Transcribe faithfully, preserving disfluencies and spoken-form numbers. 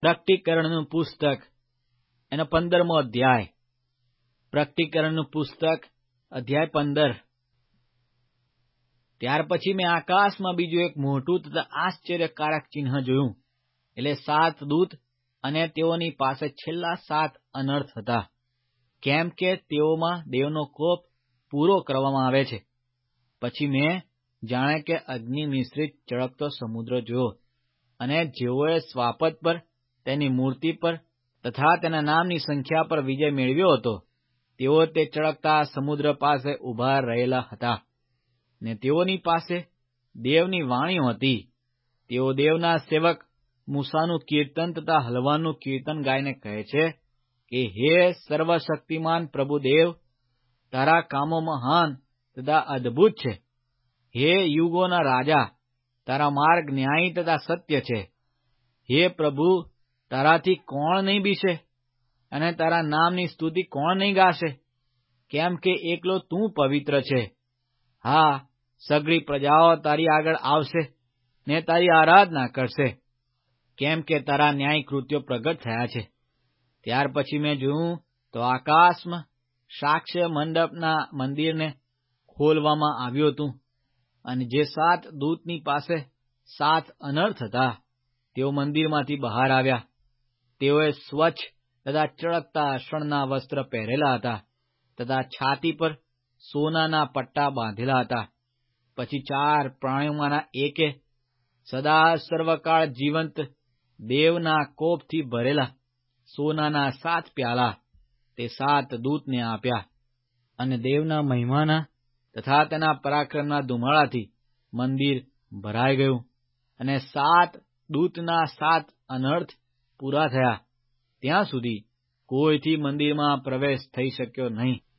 પ્રકટીકરણનું પુસ્તક એનો પંદરમો અધ્યાય. પ્રકટીકરણનું પુસ્તક અધ્યાય પંદર. ત્યાર પછી મેં આકાશમાં બીજું એક મોટું તથા આશ્ચર્યકારક ચિહ્ન જોયું, એટલે સાત દૂત, અને તેઓની પાસે છેલ્લા સાત અનર્થ હતા, કેમ કે તેઓમાં દેવનો કોપ પૂરો કરવામાં આવે છે. પછી મેં જાણે કે અગ્નિ મિશ્રિત ચળકતો સમુદ્ર જોયો, અને જેઓએ શ્વાપદ પર, તેની મૂર્તિ પર તથા તેના નામની સંખ્યા પર વિજય મેળવ્યો હતો, તેઓ તે ચળકતા સમુદ્ર પાસે ઊભા રહેલા હતા, ને તેઓની પાસે દેવની વાણીઓ હતી. તેઓ દેવના સેવક મૂસાનું કીર્તન તથા હલવાનનું કીર્તન ગાઈને કહે છે કે, હે સર્વશક્તિમાન પ્રભુ દેવ, તારા કામો મહાન તથા અદ્ભુત છે. હે યુગોના રાજા, તારા માર્ગ ન્યાયી તથા સત્ય છે. હે પ્રભુ, તારાથી કોણ નહીં બીશે, અને તારા નામની સ્તુતિ કોણ નહીં ગાશે? કેમ કે એકલો તું પવિત્ર છે. હા, સઘળી પ્રજાઓ તારી આગળ આવશે ને તારી આરાધના કરશે, કેમ કે તારા ન્યાય કૃત્યો પ્રગટ થયા છે. ત્યાર પછી મેં જોયું તો આકાશમાં સાક્ષ્ય મંડપના મંદિરને ખોલવામાં આવ્યું હતું, અને જે સાત દૂતની પાસે સાત અનર્થ હતા, તેઓ મંદિરમાંથી બહાર આવ્યા. તેઓએ સ્વચ્છ તથા ચળકતા શણના વસ્ત્ર પહેરેલા હતા, તથા છાતી પર સોનાના પટ્ટા બાંધેલા હતા. પછી ચાર પ્રાણીઓમાંના એકે સદા સર્વકાળ જીવંત દેવના કોપથી ભરેલા સોનાના સાત પ્યાલા તે સાત દૂતને આપ્યા, અને દેવના મહિમાના તથા તેના પરાક્રમના ધુમાડાથી મંદિર ભરાઈ ગયું, અને સાત દૂતના સાત અનર્થ પૂરા થયા ત્યાં સુધી કોઈથી મંદિરમાં પ્રવેશ થઈ શક્યો નહીં.